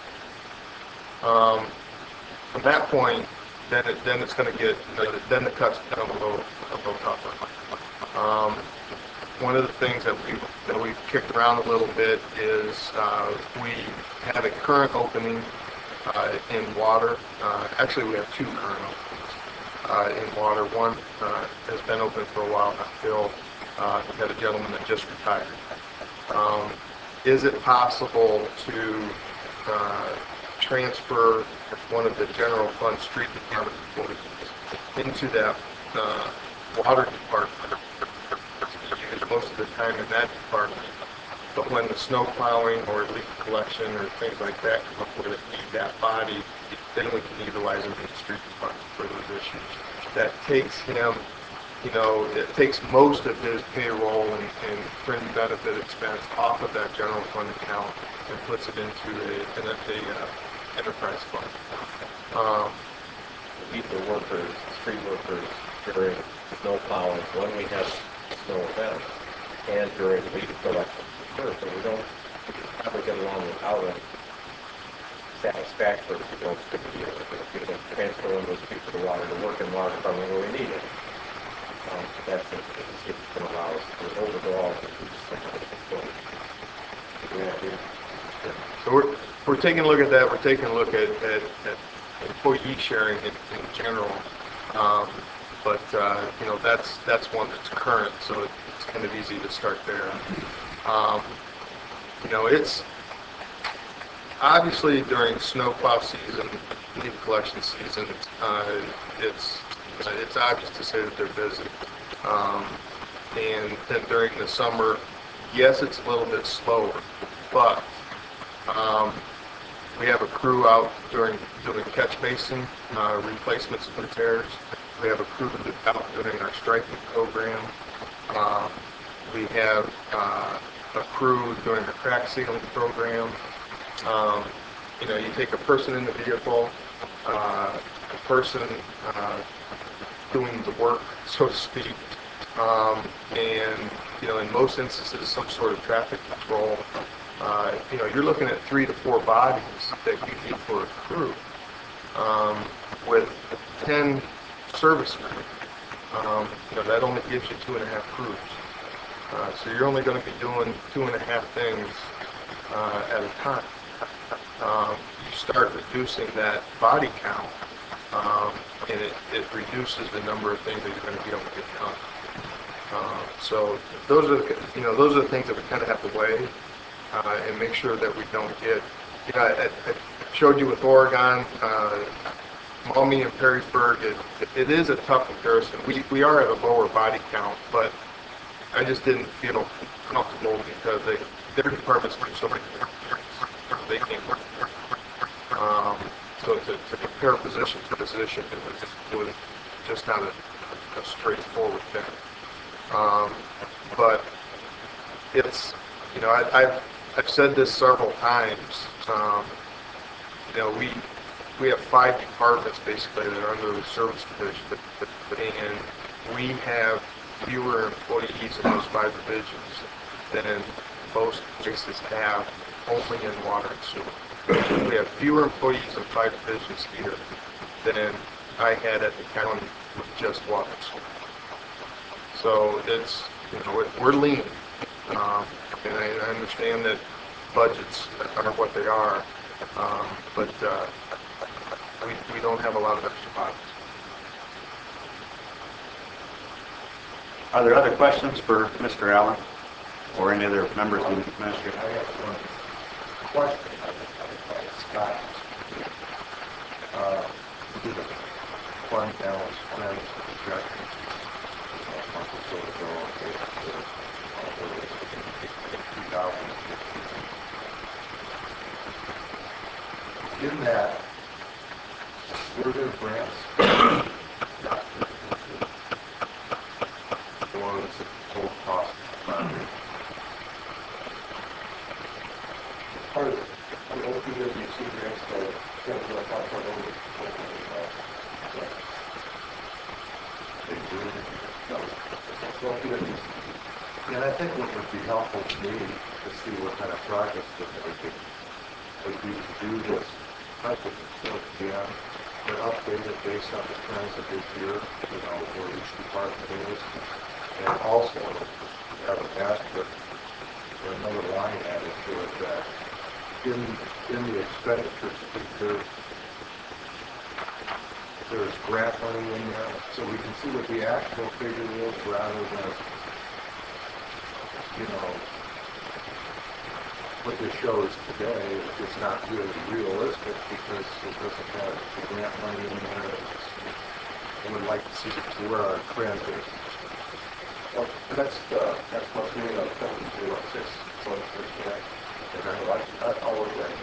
Um, from that point, then it, then it's going to get, then the cuts become a little, a little tougher. Um, one of the things that we that we've kicked around a little bit is uh, we have a current opening uh, in water. Uh, actually, we have two current openings uh, in water. One uh, has been open for a while, not filled. Uh, we had a gentleman that just retired. Um, is it possible to uh, transfer one of the general fund street department employees into that uh, water department? Because most of the time in that department, but when the snow plowing or leaf collection or things like that come up where they need that body, then we can utilize them in the street department for those issues. That takes him. You know, it takes most of his payroll and, and fringe benefit expense off of that general fund account and puts it into a, an a, uh, enterprise fund. Um, Keep the workers, street workers during snow plowing when we have snow events and during leaf collection. Sure, so we don't probably get along without a satisfactory results to the deal. We can transfer one of those people to water to work in water department where we need it. Um, that's it. It's going to allow us to overall so we're we're taking a look at that. We're taking a look at, at, at employee sharing in, in general. Um, but, uh, you know, that's, that's one that's current, so it's kind of easy to start there. Um, you know, it's, obviously during snowplow season, leaf collection season, uh, it's, it's obvious to say that they're busy. Um, and then during the summer, yes, it's a little bit slower, but um, we have a crew out during doing catch basin uh, replacements and repairs. We have a crew out doing our striping program. Uh, we have uh, a crew doing a crack sealing program. Um, you know, you take a person in the vehicle, uh, a person uh, doing the work, so to speak, um, and, you know, in most instances, some sort of traffic control. Uh, you know, you're looking at three to four bodies that you need for a crew. Um, with ten service crew, um, you know, that only gives you two and a half crews. Uh, so you're only going to be doing two and a half things uh, at a time. Um, you start reducing that body count, um, and it, it reduces the number of things that you're going to be able to get done. Um, so those are, the, you know, those are the things that we kind of have to weigh uh, and make sure that we don't get. You know, I, I showed you with Oregon, uh, Maumee and Perrysburg. It, it is a tough comparison. We we are at a lower body count, but I just didn't feel comfortable because they their departments do so many things. They can't. Um, so to, to compare position to position, it was, it was just not a, a straightforward thing. Um, but it's, you know, I, I've, I've said this several times. Um, you know, we we have five departments basically that are under the service division, and we have fewer employees in those five divisions than most places have only in water and sewer. We have fewer employees in five divisions here than I had at the county with just water and sewer. So it's, you know, we're lean, um, and I, I understand that budgets are what they are, um, but uh, we, we don't have a lot of extra bodies. Are there other questions for Mister Allen or any other members of the administration? I have one question. Scott, uh, we did a fund balance planning projection a month or so ago, okay, for two thousand fifteen. In that, were there grants or was it full cost funding? Part of the O P W C grants that comes up on our own. They do. No. That's O P W C. And I think what would be helpful to me to see what kind of progress we're making would be to do this, not with the again, but update it based on the trends of this year, you know, where each department is, and also have an asterisk or another line added to it that in in the expenditures figure there's grant money in there, so we can see what the actual figure is rather than, you know, what this shows today is just not really realistic because it doesn't have the grant money in there. I would like to see where our trend is. Well, that's uh, that's what's made up of zero six point six percent. That's all we're getting.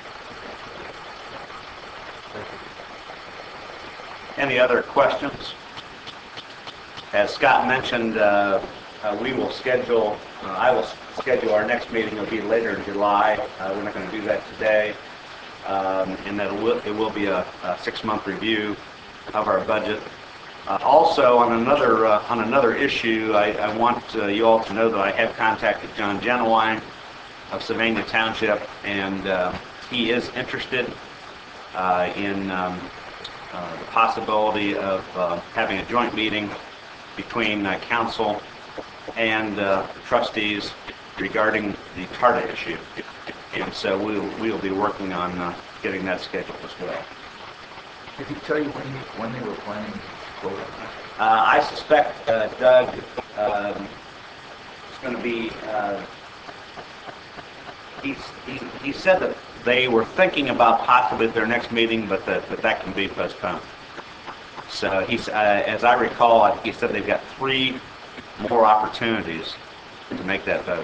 Any other questions? As Scott mentioned, uh, uh, we will schedule, uh, I will schedule our next meeting. It'll be later in July. Uh, we're not going to do that today. Um, and that it will, it will be a, a six-month review of our budget. Uh, also, on another uh, on another issue, I, I want uh, you all to know that I have contacted John Genowine of Sylvania Township, and uh, he is interested uh, in um, uh, the possibility of uh, having a joint meeting between uh, council and uh, trustees regarding the TARTA issue. And so we'll, we'll be working on uh, getting that scheduled as well. Did he tell you when, he, when they were planning to vote on that? Uh, I suspect uh, Doug um, is going to be, uh, he's, he, he said that they were thinking about possibly their next meeting, but that, that, that can be postponed. So he's, uh, as I recall, I think he said they've got three more opportunities to make that vote.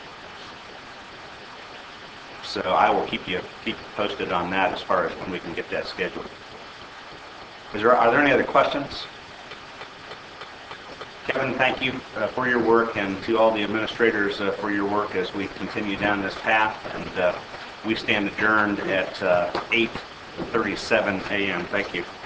So I will keep you keep you posted on that as far as when we can get that scheduled. Is there, are there any other questions? Kevin, thank you uh, for your work, and to all the administrators uh, for your work as we continue down this path. And uh, we stand adjourned at uh, eight thirty-seven a m Thank you.